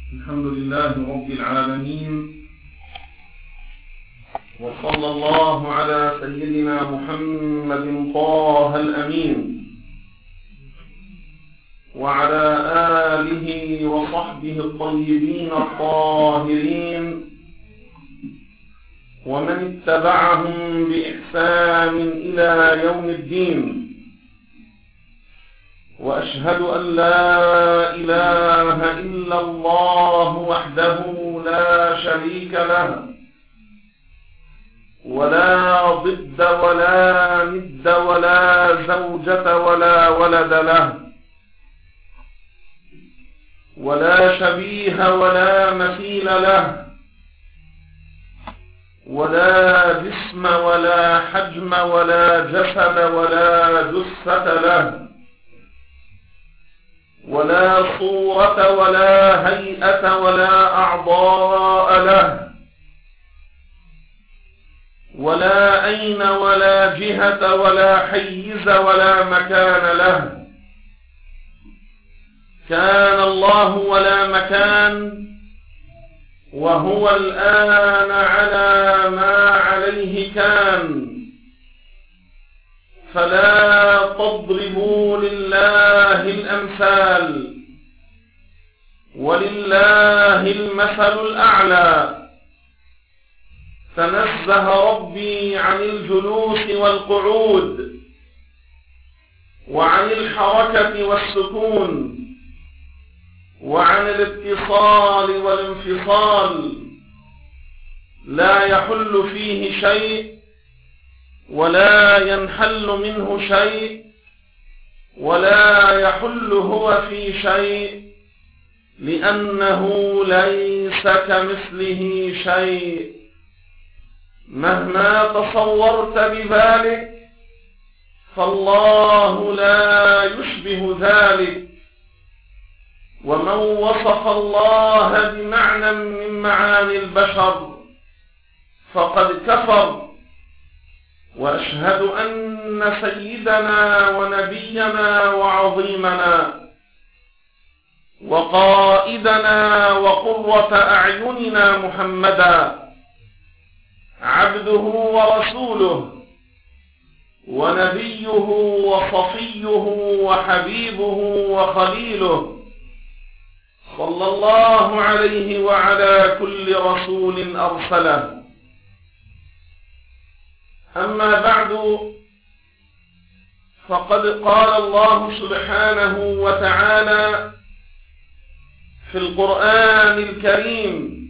الحمد لله رب العالمين، وصلى الله على سيدنا محمد طه الأمين وعلى آله وصحبه الطيبين الطاهرين ومن اتبعهم بإحسان إلى يوم الدين. وأشهد أن لا إله إلا الله وحده لا شريك له، ولا ضد ولا ند ولا زوجة ولا ولد له، ولا شبيه ولا مثيل له، ولا جسم ولا حجم ولا جسد ولا جثة له، ولا صورة ولا هيئة ولا أعضاء له، ولا أين ولا جهة ولا حيز ولا مكان له. كان الله ولا مكان، وهو الآن على ما عليه كان. فلا تضربوا لله الأمثال، ولله المثل الأعلى. تنزه ربي عن الجلوس والقعود، وعن الحركة والسكون، وعن الاتصال والانفصال. لا يحل فيه شيء، ولا ينحل منه شيء، ولا يحل هو في شيء، لأنه ليس كمثله شيء. مهما تصورت بذلك فالله لا يشبه ذلك. ومن وصف الله بمعنى من معاني البشر فقد كفر. وأشهد أن سيدنا ونبينا وعظيمنا وقائدنا وقرة أعيننا محمدا عبده ورسوله، ونبيه وصفيه وحبيبه وخليله، صلى الله عليه وعلى كل رسول أرسله. أما بعد، فقد قال الله سبحانه وتعالى في القرآن الكريم: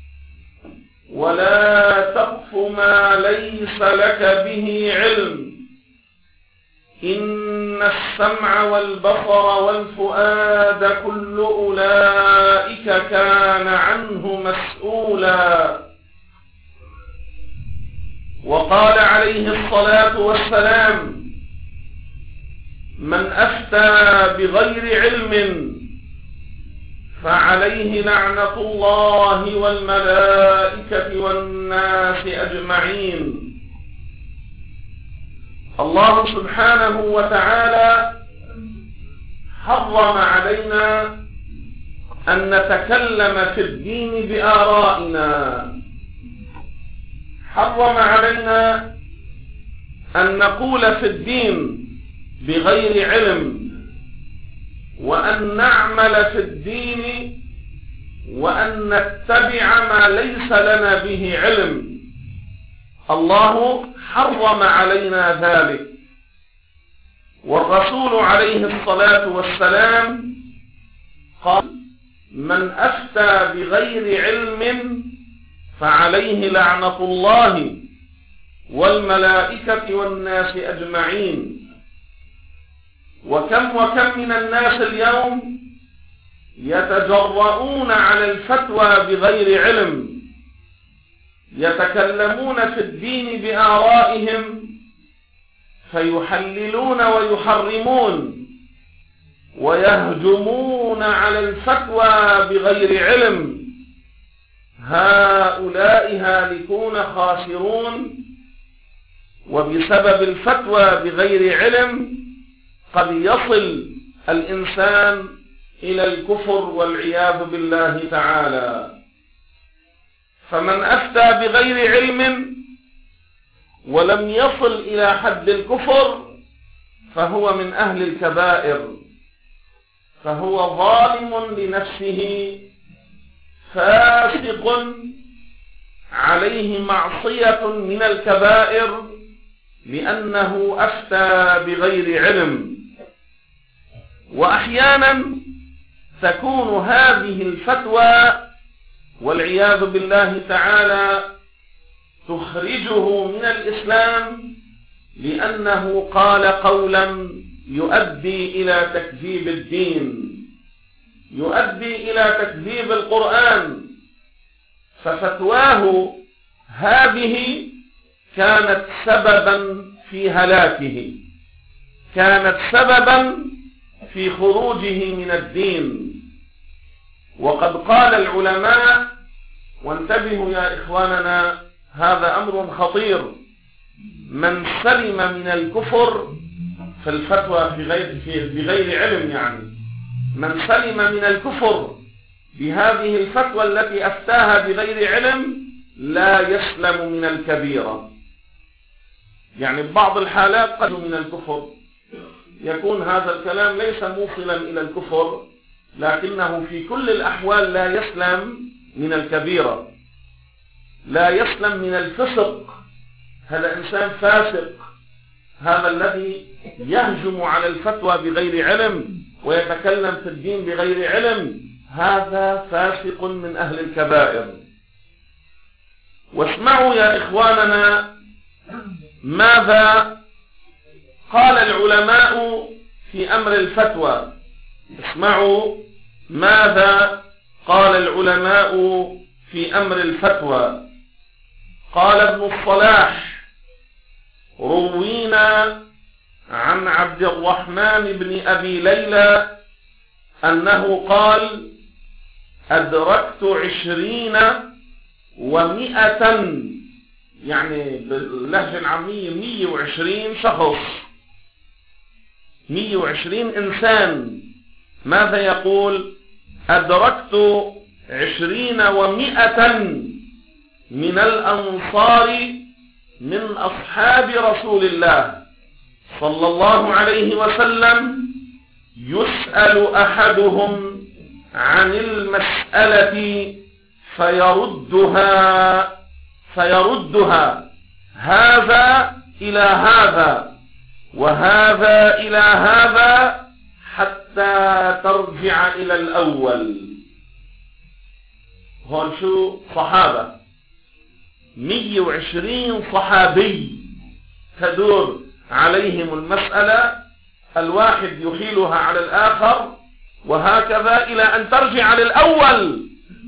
ولا تقف ما ليس لك به علم، إن السمع والبصر والفؤاد كل أولئك كان عنه مسؤولا. وقال عليه الصلاة والسلام: من أفتى بغير علم فعليه لعنة الله والملائكة والناس أجمعين. الله سبحانه وتعالى حرم علينا أن نتكلم في الدين بآرائنا، حرم علينا أن نقول في الدين بغير علم، وأن نعمل في الدين، وأن نتبع ما ليس لنا به علم. الله حرم علينا ذلك. والرسول عليه الصلاة والسلام قال: من أفتى بغير علم فعليه لعنة الله والملائكة والناس أجمعين. وكم من الناس اليوم يتجرؤون على الفتوى بغير علم، يتكلمون في الدين بآرائهم، فيحللون ويحرمون، ويهجمون على الفتوى بغير علم. هؤلاء هالكون خاسرون. وبسبب الفتوى بغير علم قد يصل الإنسان إلى الكفر والعياذ بالله تعالى. فمن أفتى بغير علم ولم يصل إلى حد الكفر فهو من أهل الكبائر، فهو ظالم لنفسه فاسق عليه معصية من الكبائر لأنه أفتى بغير علم. وأحيانا تكون هذه الفتوى والعياذ بالله تعالى تخرجه من الإسلام لأنه قال قولا يؤدي إلى تكذيب الدين، يؤدي إلى تكذيب القرآن، ففتواه هذه كانت سببا في هلاكه، كانت سببا في خروجه من الدين. وقد قال العلماء، وانتبهوا يا إخواننا هذا أمر خطير، من سلم من الكفر في الفتوى بغير علم، يعني من سلم من الكفر بهذه الفتوى التي أفتاها بغير علم لا يسلم من الكبيرة. يعني ببعض الحالات قد من الكفر يكون هذا الكلام ليس موصلا إلى الكفر، لكنه في كل الأحوال لا يسلم من الكبيرة، لا يسلم من الفسق. هذا إنسان فاسق، هذا الذي يهجم على الفتوى بغير علم ويتكلم في الدين بغير علم، هذا فاسق من أهل الكبائر. واسمعوا يا إخواننا ماذا قال العلماء في أمر الفتوى، اسمعوا ماذا قال العلماء في أمر الفتوى. قال ابن الصلاح: روينا عن عبد الرحمن بن أبي ليلى أنه قال: أدركت 20 و100، يعني باللهجة العامية 120 شخص، 120 إنسان. ماذا يقول؟ أدركت 20 و100 من الأنصار من أصحاب رسول الله صلى الله عليه وسلم، يسأل أحدهم عن المسألة فيردها هذا إلى هذا وهذا إلى هذا حتى ترجع إلى الأول. هون شو؟ صحابة، 120 صحابي تدور عليهم المسألة، الواحد يحيلها على الآخر وهكذا إلى أن ترجع للأول،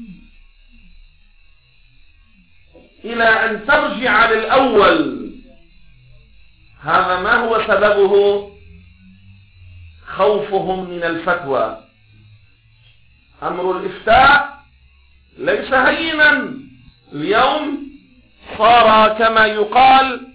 إلى أن ترجع للأول. هذا ما هو سببه؟ خوفهم من الفتوى. أمر الإفتاء ليس هينا، اليوم صار كما يقال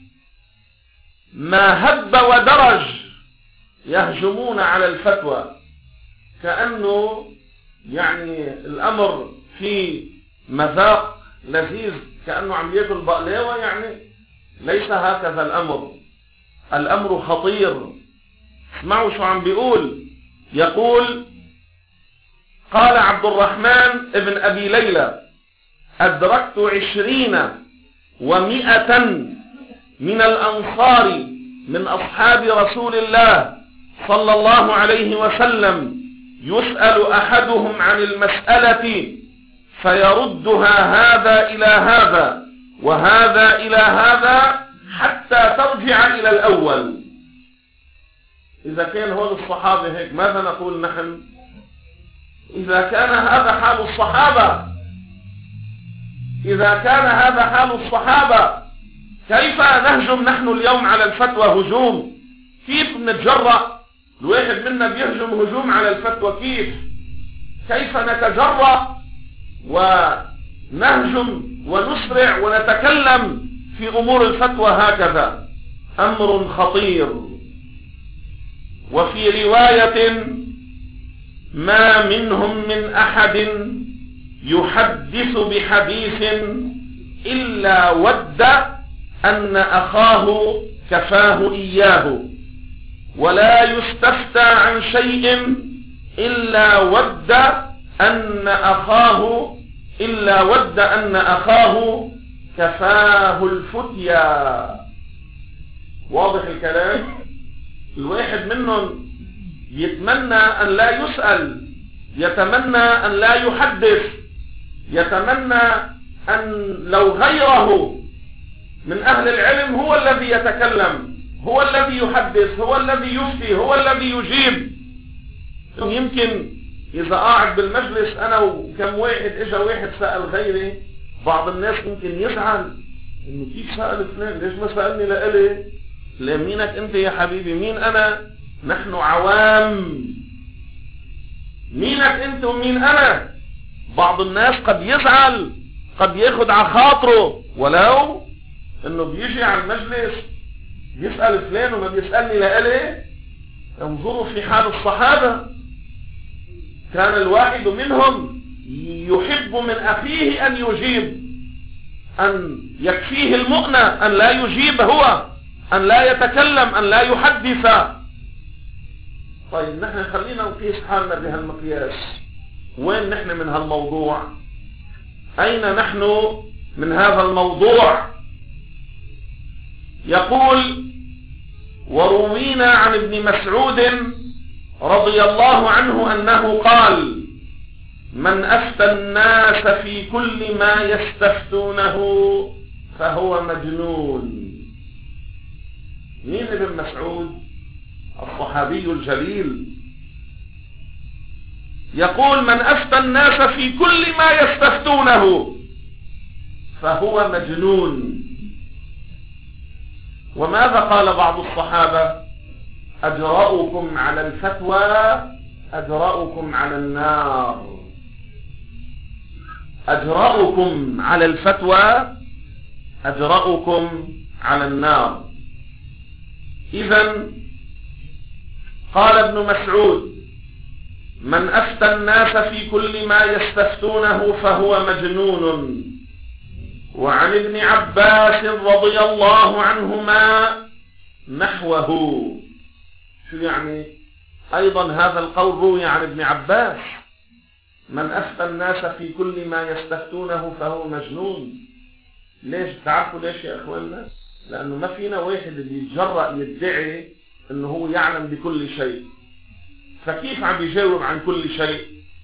ما هب ودرج، يهجمون على الفتوى كأنه يعني الأمر في مذاق لذيذ، كأنه عم ياكل بقلاوة. يعني ليس هكذا الأمر، الأمر خطير. اسمعوا شو عم بيقول. يقول: قال عبد الرحمن ابن أبي ليلى: أدركت 20 و100 من الأنصار من أصحاب رسول الله صلى الله عليه وسلم، يسأل أحدهم عن المسألة فيردها هذا إلى هذا وهذا إلى هذا حتى ترجع إلى الأول. إذا كان هول الصحابة هيك، ماذا نقول نحن؟ إذا كان هذا حال الصحابة، إذا كان هذا حال الصحابة، كيف نهجم نحن اليوم على الفتوى هجوم؟ كيف نتجرأ؟ الواحد منا بيهجم هجوم على الفتوى، كيف نتجرأ ونهجم ونسرع ونتكلم في أمور الفتوى هكذا؟ أمر خطير. وفي رواية ما منهم من أحد يحدث بحديث إلا ود أن أخاه كفاه إياه، ولا يستفتى عن شيء إلا ود أن أخاه كفاه الفتيا. واضح الكلام؟ الواحد منهم يتمنى أن لا يسأل، يتمنى أن لا يحدث، يتمنى أن لو غيره من أهل العلم هو الذي يتكلم، هو الذي يحدث، هو الذي يفتي، هو الذي يجيب. يمكن إذا قاعد بالمجلس أنا وكم واحد إجا واحد سأل غيري، بعض الناس ممكن يزعل إنه كيف سأل فلان، ليش ما سألني لإلي؟ لا، مينك أنت يا حبيبي؟ مين أنا؟ نحن عوام. مينك أنت ومين أنا؟ بعض الناس قد يزعل، قد ياخد على خاطره، ولو إنه بيجي على المجلس يسأل فلان وما بيسألني لإلي. انظروا في حال الصحابة، كان الواحد منهم يحب من أخيه أن يجيب، أن يكفيه المؤنة أن لا يجيب هو، أن لا يتكلم، أن لا يحدث. طيب نحن خلينا نقيس حالنا بهالمقياس. وين نحن من هالموضوع؟ أين نحن من هذا الموضوع؟ يقول: وروينا عن ابن مسعود رضي الله عنه أنه قال: من أفتى الناس في كل ما يستفتونه فهو مجنون. مين ابن مسعود؟ الصحابي الجليل. يقول: من أفتى الناس في كل ما يستفتونه فهو مجنون. وماذا قال بعض الصحابة؟ أجرأكم على الفتوى أجرأكم على النار. أجرأكم على الفتوى أجرأكم على النار. إذن قال ابن مسعود: من أفتى الناس في كل ما يستفتونه فهو مجنون. وعن ابن عباس رضي الله عنهما نحوه. شو يعني؟ أيضا هذا القول روي عن ابن عباس: من أفتى الناس في كل ما يستفتونه فهو مجنون. ليش؟ تعرفوا ليش يا أخواننا؟ لأنه ما فينا واحد اللي يتجرأ يدعي أنه هو يعلم بكل شيء. فكيف عم يجاوب عن كل شيء؟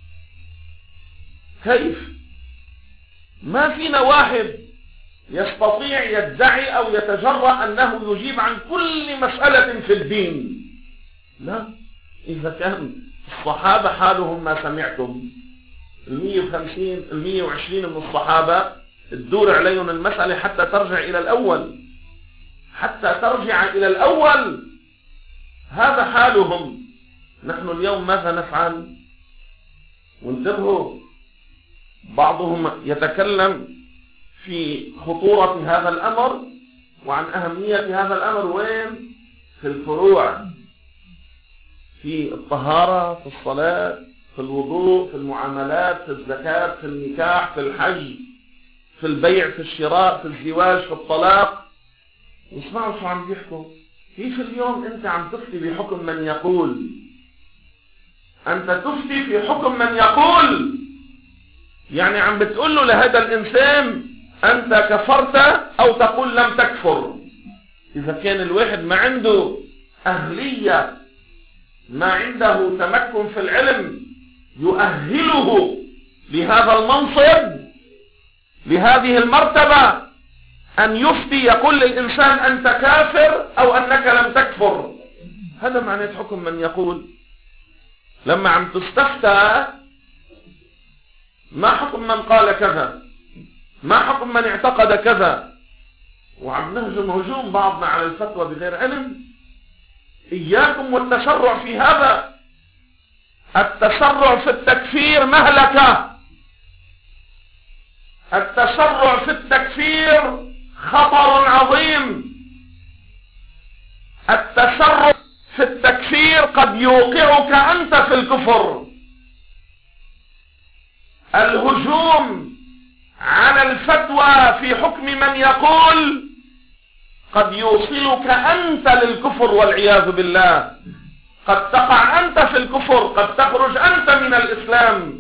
كيف؟ ما فينا واحد يستطيع يدعي أو يتجرأ أنه يجيب عن كل مسألة في الدين. لا، إذا كان الصحابة حالهم ما سمعتم، 150 120 من الصحابة تدور عليهم المسألة حتى ترجع إلى الأول، حتى ترجع إلى الأول. هذا حالهم. نحن اليوم ماذا نفعل؟ وانتبهوا، بعضهم يتكلم في خطورة هذا الأمر وعن أهمية هذا الأمر. وين؟ في الفروع، في الطهارة، في الصلاة، في الوضوء، في المعاملات، في الزكاة، في النكاح، في الحج، في البيع، في الشراء، في الزواج، في الطلاق. اسمعوا شو عم بيحكوا. كيف اليوم انت عم تفتي بحكم من يقول؟ انت تفتي في حكم من يقول، يعني عم بتقول له لهذا الانسان انت كفرت او تقول لم تكفر. اذا كان الواحد ما عنده اهلية، ما عنده تمكن في العلم يؤهله لهذا المنصب، لهذه المرتبة، أن يفتي يقول للإنسان أنت كافر أو أنك لم تكفر، هذا معنى حكم من يقول. لما عم تستفتى، ما حكم من قال كذا، ما حكم من اعتقد كذا، وعم نهجم هجوم بعضنا على الفتوى بغير علم. إياكم والتسرع في هذا. التسرع في التكفير مهلكة. التسرع في التكفير خطر عظيم. التسرع في التكفير قد يوقعك أنت في الكفر. الهجوم على الفتوى في حكم من يقول قد يوصلك أنت للكفر والعياذ بالله، قد تقع أنت في الكفر، قد تخرج أنت من الإسلام.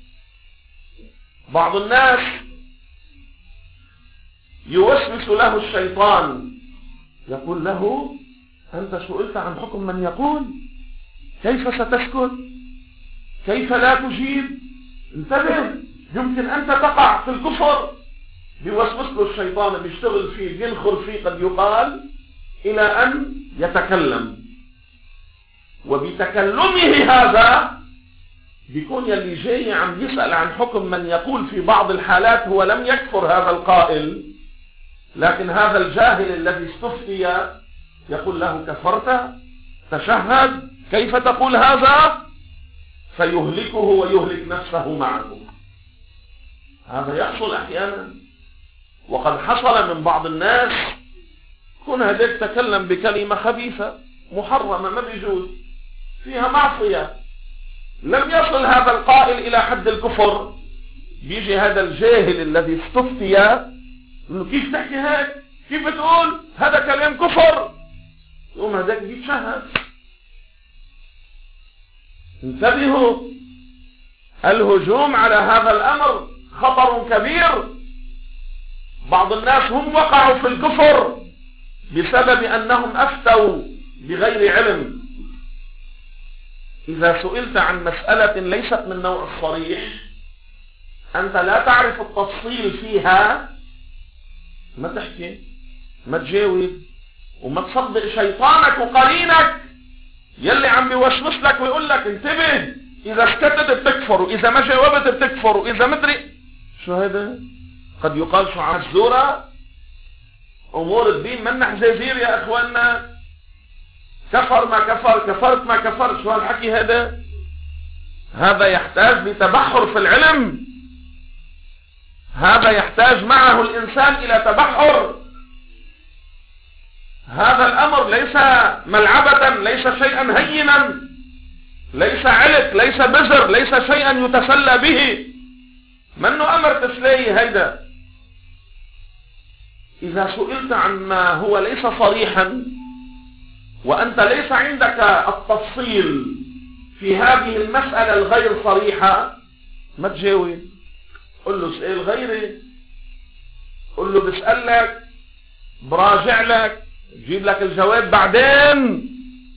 بعض الناس يوسوس له الشيطان، يقول له أنت سئلت عن حكم من يقول، كيف ستسكت؟ كيف لا تجيب؟ انتبه، يمكن أن تقع في الكفر. بيوسوس له الشيطان، بيشتغل فيه، بينخر فيه قد يقال إلى أن يتكلم. وبتكلمه هذا بيكون يلي جاي عم يسأل عن حكم من يقول في بعض الحالات هو لم يكفر هذا القائل، لكن هذا الجاهل الذي استفتي يقول له كفرت؟ تشهد، كيف تقول هذا؟ فيهلكه ويهلك نفسه معه. هذا يحصل أحيانا، وقد حصل من بعض الناس كون هذاك تكلم بكلمة خبيثة محرمة ما بيجوز، فيها معصية، لم يصل هذا القائل إلى حد الكفر. بيجي هذا الجاهل الذي استفتي يقول له كيف تحكي هيك؟ كيف بتقول هذا كلام كفر؟ يقوم هذاك بيتشهد. انتبهوا، الهجوم على هذا الأمر خطر كبير. بعض الناس هم وقعوا في الكفر بسبب أنهم أفتوا بغير علم. إذا سئلت عن مسألة ليست من نوع الصريح، أنت لا تعرف التفصيل فيها، ما تحكي، ما تجاوب، وما تصدق شيطانك وقرينك يلي عم بيوسوس لك ويقول لك انتبه، إذا سكتت بتكفر، وإذا ما جاوبت بتكفر، وإذا مدري شو هذا. قد يقال شو عن الزورة، أمور الدين من حزازير يا أخواننا، كفر ما كفر، كفرت ما كفر، شو هالحكي هذا؟ هذا يحتاج لتبحر في العلم، هذا يحتاج معه الإنسان إلى تبحر. هذا الأمر ليس ملعبة، ليس شيئا هينا، ليس علق، ليس بزر، ليس شيئا يتسلى به، منه أمر تسليه هيدا. إذا سئلت عن ما هو ليس صريحا وأنت ليس عندك التفصيل في هذه المسألة الغير صريحة، ما تجاوب. قل له اسأل غيري، قل له بسألك، براجع لك، جيب لك الجواب بعدين.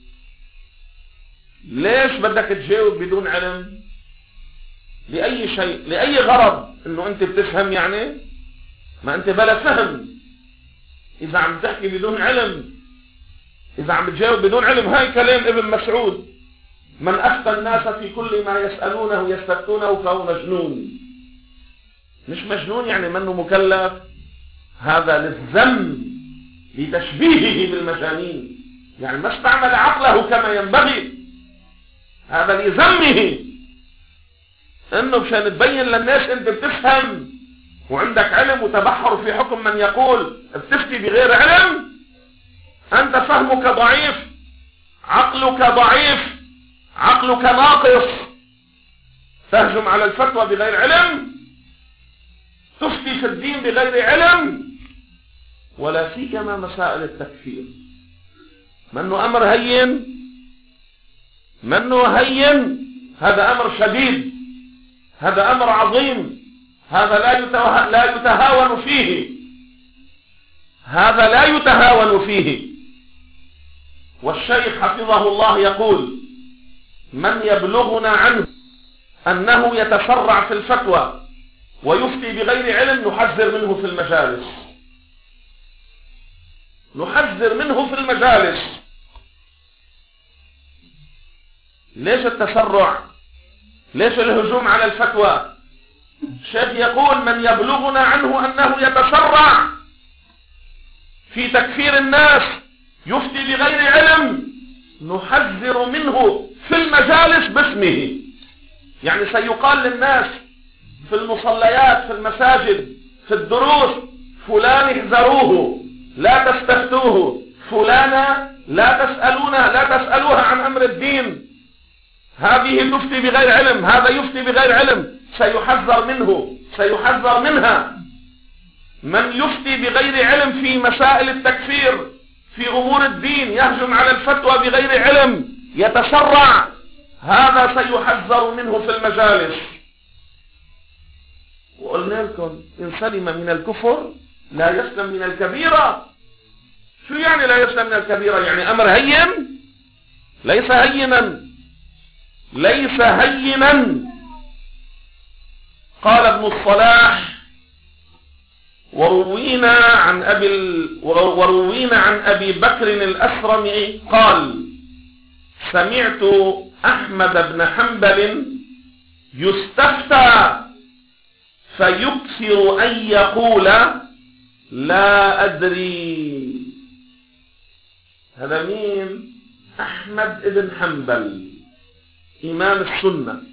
ليش بدك تجاوب بدون علم؟ لأي شيء، لأي غرض؟ انه انت بتفهم يعني؟ ما انت بلا فهم. اذا عم تحكي بدون علم، اذا عم تجاوب بدون علم، هاي كلام ابن مسعود: من افتى الناس في كل ما يسألونه يستفتونه فهو مجنون. مش مجنون يعني منه مكلف، هذا للذم، لتشبيهه بالمجانين، يعني ما استعمل عقله كما ينبغي، هذا لذمه. انه مشان تبين للناس انت بتفهم وعندك علم وتبحر في حكم من يقول بتفتي بغير علم، انت فهمك ضعيف، عقلك ضعيف، عقلك ناقص، تهجم على الفتوى بغير علم، تفتي في الدين بغير علم، ولا سيما مسائل التكفير. منه امر هين، منه هين، هذا امر شديد، هذا امر عظيم، هذا لا يتهاون فيه، هذا لا يتهاون فيه. والشيخ حفظه الله يقول: من يبلغنا عنه أنه يتسرع في الفتوى ويفتي بغير علم نحذر منه في المجالس، نحذر منه في المجالس. ليش التسرع؟ ليش الهجوم على الفتوى؟ الشيخ يقول: من يبلغنا عنه أنه يتسرع في تكفير الناس، يفتي بغير علم، نحذر منه في المجالس باسمه. يعني سيقال للناس في المصليات، في المساجد، في الدروس: فلان احذروه، لا تستفتوه، فلانا لا تسألوها عن أمر الدين، هذه تفتي بغير علم، هذا يفتي بغير علم، سيحذر منه، سيحذر منها. من يفتي بغير علم في مسائل التكفير في أمور الدين، يهجم على الفتوى بغير علم، يتسرع، هذا سيحذر منه في المجالس. وقلنا لكم إن سلم من الكفر لا يسلم من الكبيرة. شو يعني لا يسلم من الكبيرة؟ يعني أمر هين؟ ليس هينا، ليس هينا. قال ابن الصلاح: وروينا عن أبي بكر الأسرمي قال: سمعت أحمد بن حنبل يستفتى فيكثر أن يقول لا أدري. هذا مين؟ أحمد بن حنبل إمام السنة.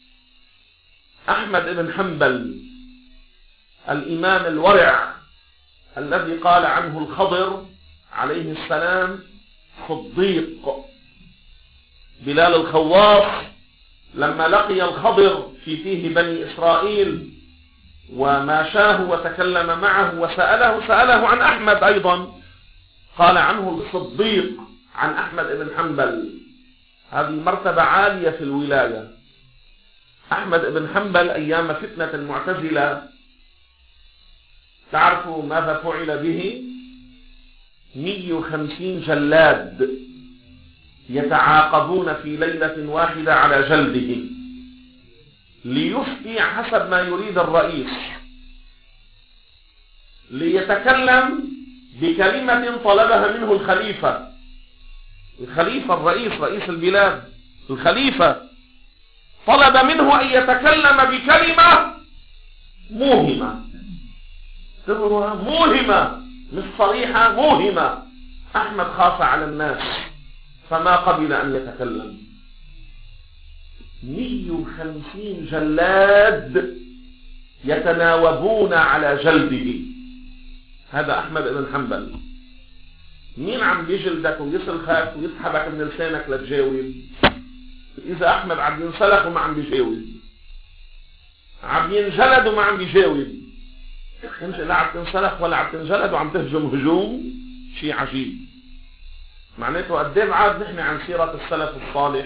أحمد بن حنبل الإمام الورع الذي قال عنه الخضر عليه السلام صديق. بلال الخواص لما لقي الخضر في فيه بني إسرائيل وماشاه وتكلم معه وسأله عن أحمد أيضا، قال عنه الصديق عن أحمد بن حنبل. هذه مرتبة عالية في الولاية. أحمد بن حنبل أيام فتنة المعتزلة تعرفوا ماذا فعل به؟ 150 جلاد يتعاقبون في ليلة واحدة على جلده ليفتي حسب ما يريد الرئيس، ليتكلم بكلمة طلبها منه الخليفة. الخليفة الرئيس، رئيس البلاد، الخليفة طلب منه أن يتكلم بكلمة موهمة، موهمة مش صريحة، موهمة. أحمد خاف على الناس فما قبل أن يتكلم. 150 جلاد يتناوبون على جلده. هذا أحمد بن حنبل. مين عم بيجلدك ويسلخك ويسحبك من لسانك لتجاوب؟ إذا أحمد عم ينسلخ وما عم بيجاوب، عم ينجلد وما عم بيجاوب، انت لا عم تنسلخ ولا عم تنجلد وعم تهجم هجوم، شيء عجيب. معناته قد ايه بعاد نحن عن سيرة السلف الصالح؟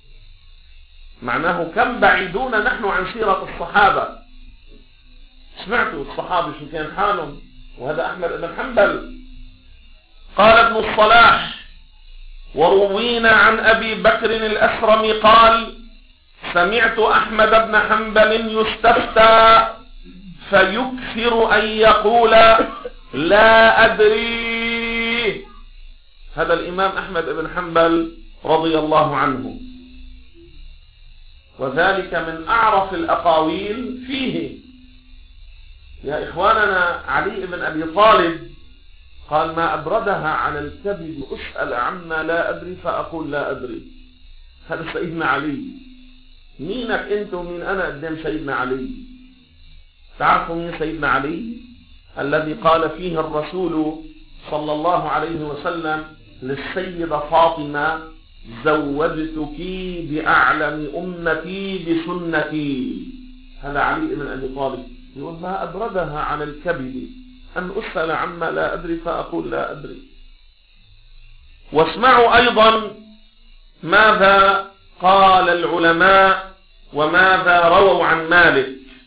معناه كم بعيدون نحن عن سيرة الصحابة. سمعتوا الصحابة شو كان حالهم؟ وهذا أحمد بن حنبل. قال ابن الصلاح: وروينا عن أبي بكر الأسرمي قال: سمعت أحمد بن حنبل يستفتى فيكثر أن يقول لا أدري. هذا الإمام أحمد بن حنبل رضي الله عنه، وذلك من أعرف الأقاويل فيه. يا إخواننا، علي بن أبي طالب قال: ما أبردها على الكبد أسأل عما لا أدري فأقول لا أدري. هذا سيدنا علي. مينك أنت ومين أنا قدام سيدنا علي؟ تعرفوا مين سيدنا علي؟ الذي قال فيه الرسول صلى الله عليه وسلم للسيدة فاطمة: زوجتك بأعلم أمتي بسنتي. هذا علي بن أبي طالب يقول: ما أبردها على الكبد أن أسأل عما لا أدري فأقول لا أدري. واسمعوا أيضا ماذا قال العلماء وماذا رووا عن مالك.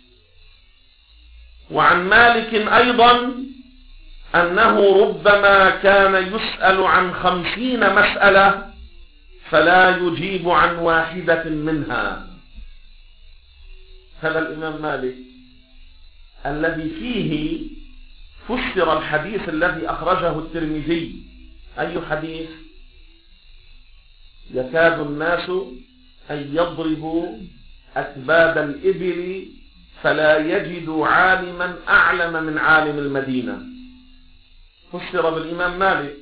وعن مالك أيضا أنه ربما كان يسأل عن 50 مسألة فلا يجيب عن واحدة منها. هذا الإمام مالك الذي فيه فسر الحديث الذي أخرجه الترمذي. أي حديث؟ يكاد الناس أن يضربوا أكباد الإبل فلا يجدوا عالما أعلم من عالم المدينة. فسر بالإمام مالك.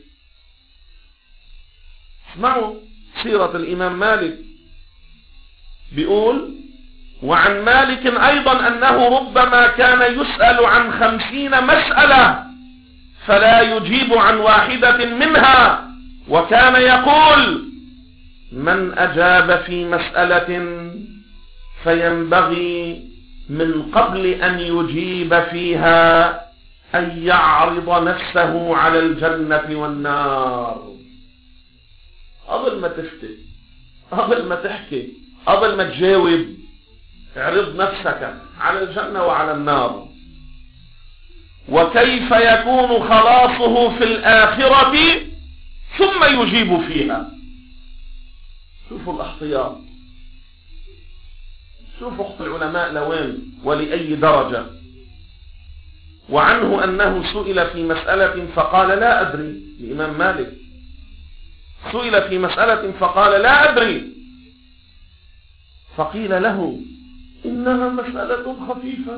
اسمعوا سيرة الإمام مالك. بيقول: وعن مالك أيضا أنه ربما كان يسأل عن 50 مسألة فلا يجيب عن واحدة منها، وكان يقول: من أجاب في مسألة فينبغي من قبل أن يجيب فيها أن يعرض نفسه على الجنة والنار. قبل ما تفتي، قبل ما تحكي، قبل ما تجاوب، اعرض نفسك على الجنة وعلى النار. وكيف يكون خلاصه في الآخرة ثم يجيب فيها. شوفوا الاحتياط، شوفوا اخت العلماء لوين ولأي درجة. وعنه أنه سئل في مسألة فقال لا أدري. الإمام مالك سئل في مسألة فقال لا أدري، فقيل له إنها مسألة خفيفة.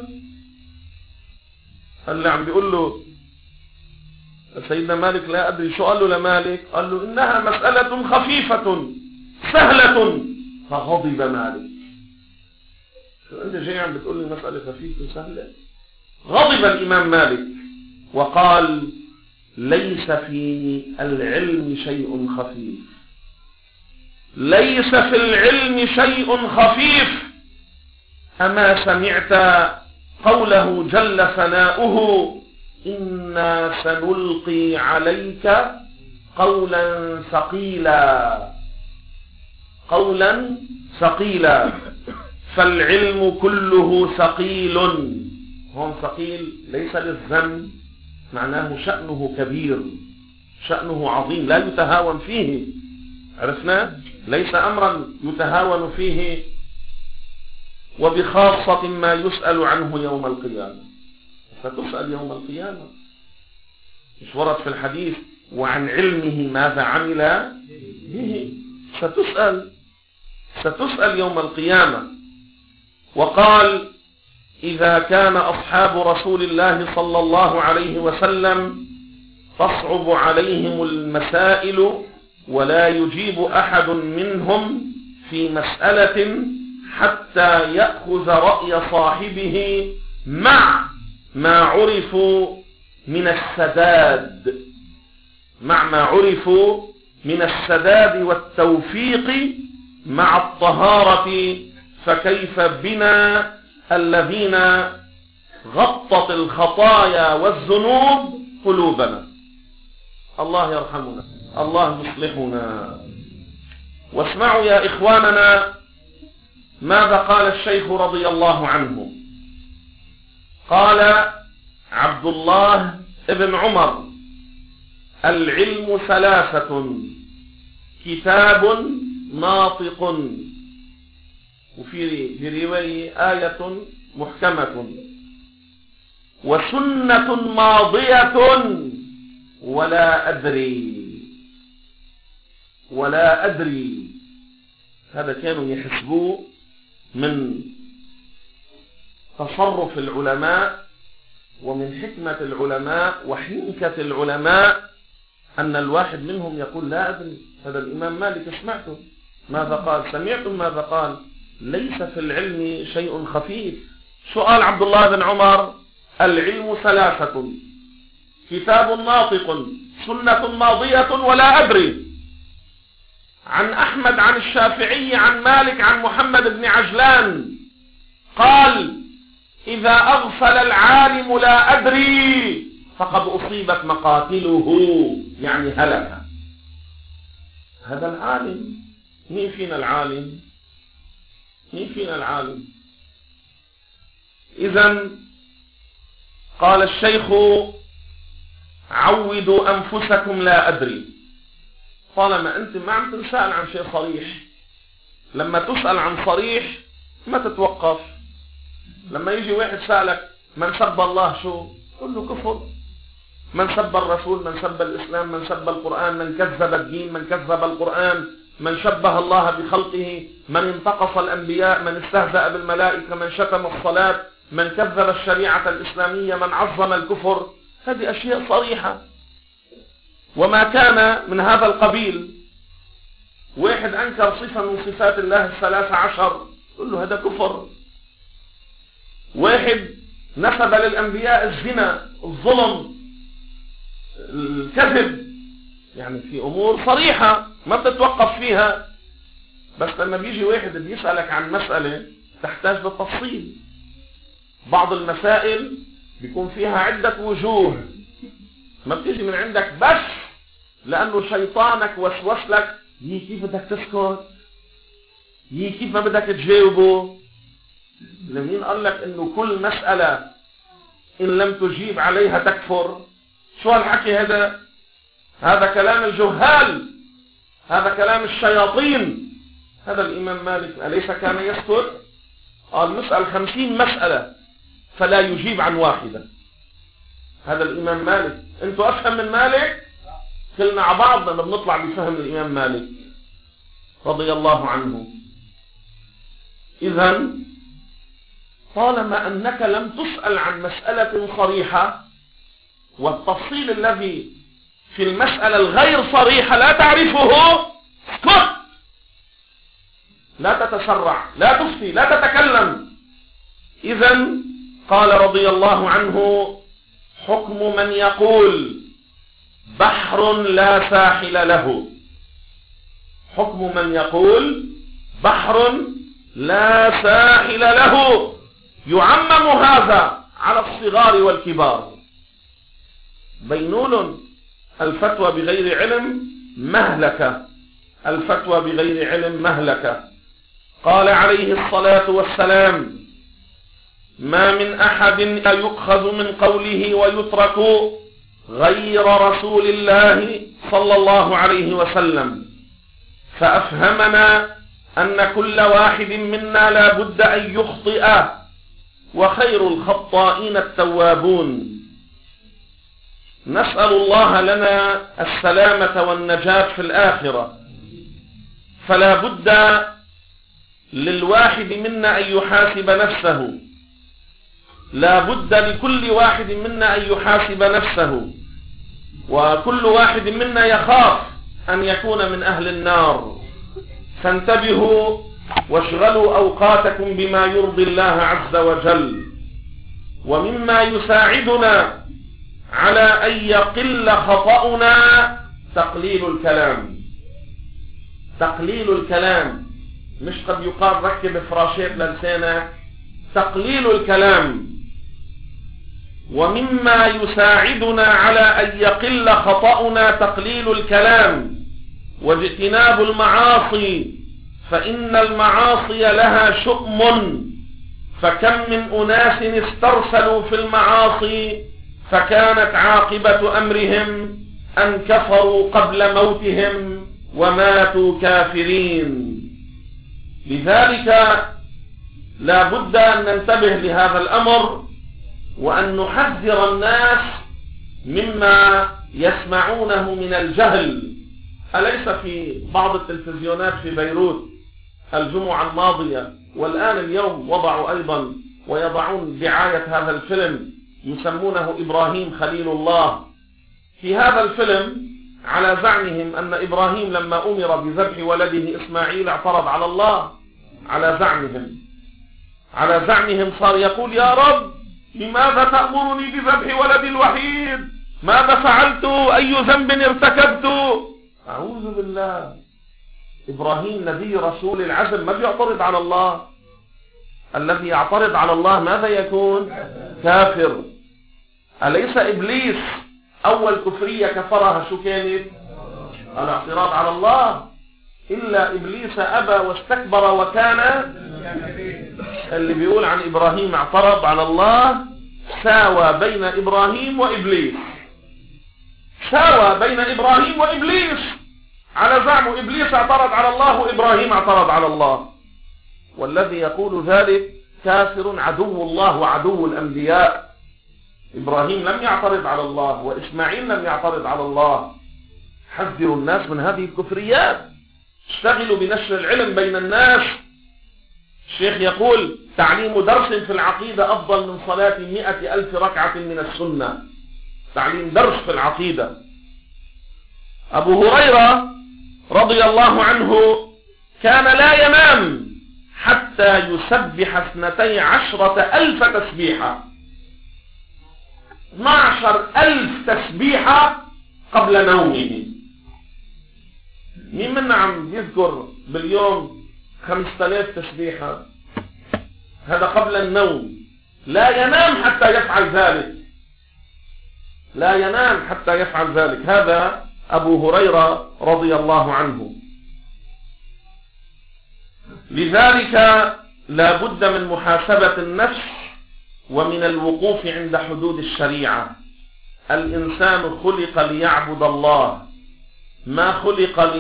اللي عم بيقول له سيدنا مالك لا أدري، شو قال له لمالك؟ قال له إنها مسألة خفيفة سهلة. فغضب مالك. شو أنت جاي عم بتقول لي مسألة خفيفة سهلة؟ غضب الإمام مالك وقال ليس في العلم شيء خفيف، ليس في العلم شيء خفيف. أما سمعت قوله جل ثناؤه إنا سنلقي عليك قولا ثقيلا، قولا ثقيلا. فالعلم كله ثقيل. هون ثقيل ليس للذم، معناه شأنه كبير، شأنه عظيم لا يتهاون فيه. عرفنا؟ ليس أمرا يتهاون فيه، وبخاصة ما يسأل عنه يوم القيامة. ستسأل يوم القيامة. مش ورد في الحديث وعن علمه ماذا عمل به؟ ستسأل يوم القيامة. وقال إذا كان أصحاب رسول الله صلى الله عليه وسلم تصعب عليهم المسائل ولا يجيب أحد منهم في مسألة حتى يأخذ رأي صاحبه مع ما عرفوا من السداد، مع ما عرفوا من السداد والتوفيق مع الطهارة، فكيف بنا الذين غطت الخطايا والذنوب قلوبنا. الله يرحمنا، الله يصلحنا. واسمعوا يا إخواننا ماذا قال الشيخ رضي الله عنه. قال عبد الله ابن عمر العلم ثلاثة: كتاب ناطق، وفي رواية آية محكمة، وسنة ماضية، ولا أدري. ولا أدري هذا كانوا يحسبوه من تصرف العلماء ومن حكمة العلماء وحنكة العلماء أن الواحد منهم يقول لا أدري. هذا الإمام مالك سمعته ماذا قال؟ سمعتم ماذا قال؟ ليس في العلم شيء خفيف. سؤال عبد الله بن عمر العلم ثلاثة: كتاب ناطق، سنة ماضية، ولا أدري. عن أحمد، عن الشافعي، عن مالك، عن محمد بن عجلان قال إذا أغفل العالم لا أدري فقد أصيبت مقاتله، يعني هلك. هذا العالم. مين فينا العالم؟ مين فينا العالم؟ إذن قال الشيخ عودوا أنفسكم لا أدري. طالما أنت ما عم تسأل عن شيء صريح، لما تسأل عن صريح ما تتوقف. لما يجي واحد سألك من سب الله شو؟ قل له كفر. من سب الرسول، من سب الإسلام، من سب القرآن، من كذب الدين، من كذب القرآن، من شبه الله بخلقه، من انتقص الأنبياء، من استهزأ بالملائكة، من شتم الصلاة، من كذب الشريعة الإسلامية، من عظم الكفر. هذه أشياء صريحة. وما كان من هذا القبيل واحد أنكر صفة من صفات الله 13 قل له هذا كفر. واحد نسب للأنبياء الزنا، الظلم، الكذب، يعني في أمور صريحة ما بتتوقف فيها. بس لما بيجي واحد بيسألك عن مسألة تحتاج للتفصيل، بعض المسائل بيكون فيها عدة وجوه، ما بتيجي من عندك بس لأنه شيطانك وسوس لك كيف بدك تسكت، كيف ما بدك تجاوبه. لمين قال لك انه كل مسألة ان لم تجيب عليها تكفر؟ شو هالحكي هذا؟ هذا كلام الجهال، هذا كلام الشياطين. هذا الإمام مالك أليس كان يسكت؟ قال نسأل 50 مسألة فلا يجيب عن واحدة. هذا الإمام مالك. انتوا أفهم من مالك؟ كلنا على بعضنا بنطلع بفهم الإمام مالك رضي الله عنه. إذن طالما أنك لم تسأل عن مسألة صريحة، والتفصيل الذي في المسألة الغير صريحة لا تعرفه، اسكت، لا تتسرع، لا تفتي، لا تتكلم. إذن قال رضي الله عنه: حكم من يقول بحر لا ساحل له. حكم من يقول بحر لا ساحل له. يعمم هذا على الصغار والكبار. بينون: الفتوى بغير علم مهلكة، الفتوى بغير علم مهلكة. قال عليه الصلاة والسلام: ما من أحد يؤخذ من قوله ويترك غير رسول الله صلى الله عليه وسلم، فأفهمنا أن كل واحد منا لا بد أن يخطئ، وخير الخطائين التوابون. نسأل الله لنا السلامة والنجاة في الآخرة. فلا بد للواحد منا أن يحاسب نفسه، لا بد لكل واحد منا أن يحاسب نفسه، وكل واحد منا يخاف أن يكون من أهل النار. فانتبهوا واشغلوا أوقاتكم بما يرضي الله عز وجل. ومما يساعدنا على أن يقل خطأنا تقليل الكلام. تقليل الكلام، مش قد يقال ركب فراشات للسانك، تقليل الكلام. ومما يساعدنا على أن يقل خطأنا تقليل الكلام واجتناب المعاصي، فإن المعاصي لها شؤم، فكم من أناس استرسلوا في المعاصي فكانت عاقبة أمرهم أن كفروا قبل موتهم وماتوا كافرين. لذلك لا بد أن ننتبه لهذا الأمر، وأن نحذر الناس مما يسمعونه من الجهل. أليس في بعض التلفزيونات في بيروت الجمعة الماضية والآن اليوم وضعوا أيضا ويضعون دعاية هذا الفيلم يسمونه إبراهيم خليل الله. في هذا الفيلم على زعمهم أن إبراهيم لما أمر بذبح ولده إسماعيل اعترض على الله. على زعمهم صار يقول: يا رب لماذا تأمرني بذبح ولدي الوحيد؟ ماذا فعلت؟ أي ذنب ارتكبت؟ أعوذ بالله. إبراهيم نبي رسول العزم ما بيعترض على الله. الذي يعترض على الله ماذا يكون؟ كافر. أليس إبليس أول كفرية كفرها شو كانت؟ الاعتراض على الله. إلا إبليس أبى واستكبر وكان. اللي بيقول عن إبراهيم اعترض على الله ساوى بين إبراهيم وإبليس، ساوى بين إبراهيم وإبليس. على زعم إبليس اعترض على الله وإبراهيم اعترض على الله. والذي يقول ذلك كافر عدو الله وعدو الأنبياء. إبراهيم لم يعترض على الله وإسماعيل لم يعترض على الله. حذروا الناس من هذه الكفريات، اشتغلوا بنشر العلم بين الناس. الشيخ يقول: تعليم درس في العقيدة أفضل من صلاة 100,000 ركعة من السنة. تعليم درس في العقيدة. أبو هريرة رضي الله عنه كان لا ينام حتى يسبح 12,000 تسبيحة، 12,000 تسبيحة قبل نومه. مين منا عم يذكر باليوم 5,000 تسبيحة؟ هذا قبل النوم. لا ينام حتى يفعل ذلك، لا ينام حتى يفعل ذلك. هذا أبو هريرة رضي الله عنه. لذلك لا بد من محاسبة النفس ومن الوقوف عند حدود الشريعة. الإنسان خلق ليعبد الله، ما خلق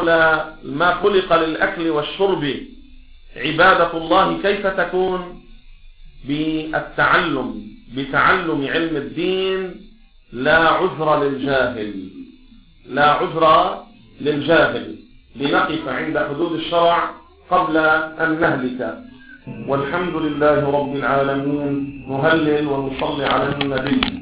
للأكل والشرب. عبادة الله كيف تكون؟ بتعلم علم الدين. لا عذر للجاهل، لا عذر للجاهل. لنقف عند حدود الشرع قبل أن نهلك. والحمد لله رب العالمين. نهلل ونصلي على النبي.